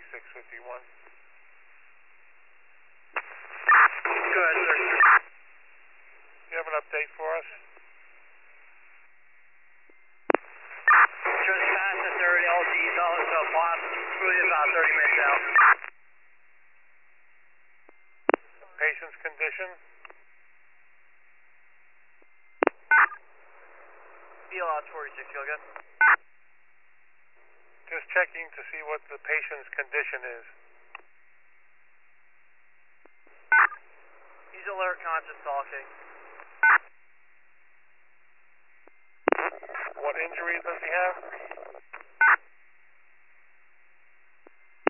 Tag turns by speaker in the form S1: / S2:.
S1: 3651.
S2: Go ahead, sir.
S1: You have an update for us?
S2: Just past the third LG dollars up lot, really about 30 minutes out.
S1: Patient's condition?
S2: DLR 46, go again.
S1: Just checking to see what the patient's condition is.
S2: He's alert, conscious, talking.
S1: What injuries does he have?